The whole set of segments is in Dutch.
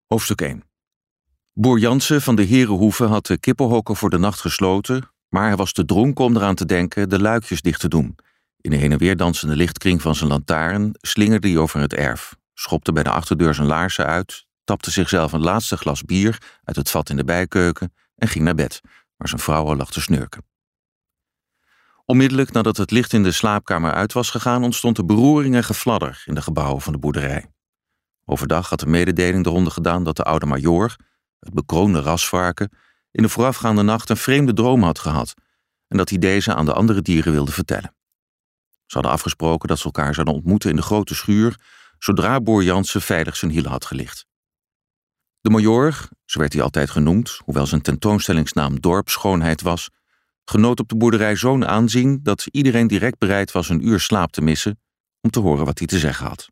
Hoofdstuk 1. Boer Jansen van de Herenhoeve had de kippenhokken voor de nacht gesloten, maar hij was te dronken om eraan te denken de luikjes dicht te doen. In de heen en weer dansende lichtkring van zijn lantaarn slingerde hij over het erf, schopte bij de achterdeur zijn laarzen uit, tapte zichzelf een laatste glas bier uit het vat in de bijkeuken en ging naar bed, waar zijn vrouw al lag te snurken. Onmiddellijk nadat het licht in de slaapkamer uit was gegaan, ontstond er beroering en gefladder in de gebouwen van de boerderij. Overdag had de mededeling de ronde gedaan dat de oude majoor, het bekroonde rasvarken, in de voorafgaande nacht een vreemde droom had gehad en dat hij deze aan de andere dieren wilde vertellen. Ze hadden afgesproken dat ze elkaar zouden ontmoeten in de grote schuur, zodra boer Jansen veilig zijn hielen had gelicht. De majoor, zo werd hij altijd genoemd, hoewel zijn tentoonstellingsnaam dorpsschoonheid was, genoot op de boerderij zo'n aanzien dat iedereen direct bereid was een uur slaap te missen om te horen wat hij te zeggen had.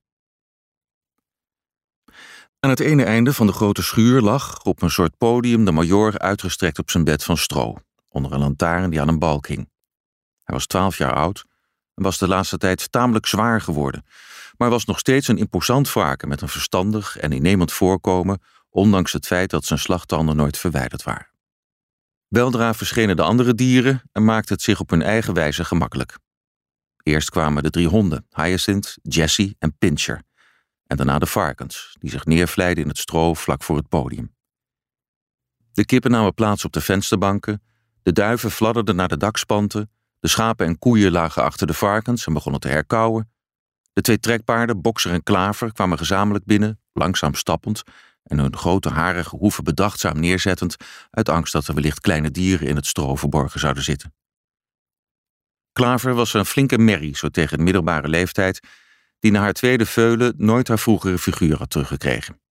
Aan het ene einde van de grote schuur lag, op een soort podium, de majoor uitgestrekt op zijn bed van stro, onder een lantaarn die aan een balk hing. Hij was 12 jaar oud en was de laatste tijd tamelijk zwaar geworden, maar was nog steeds een imposant varken met een verstandig en innemend voorkomen, ondanks het feit dat zijn slagtanden nooit verwijderd waren. Weldra verschenen de andere dieren en maakte het zich op hun eigen wijze gemakkelijk. Eerst kwamen de 3 honden, Hyacinth, Jessie en Pincher, en daarna de varkens, die zich neervlijden in het stro vlak voor het podium. De kippen namen plaats op de vensterbanken, de duiven fladderden naar de dakspanten, de schapen en koeien lagen achter de varkens en begonnen te herkauwen. De 2 trekpaarden, Bokser en Klaver, kwamen gezamenlijk binnen, langzaam stappend en hun grote harige hoeven bedachtzaam neerzettend, uit angst dat er wellicht kleine dieren in het stro verborgen zouden zitten. Klaver was een flinke merrie, zo tegen de middelbare leeftijd, die na haar tweede veulen nooit haar vroegere figuur had teruggekregen.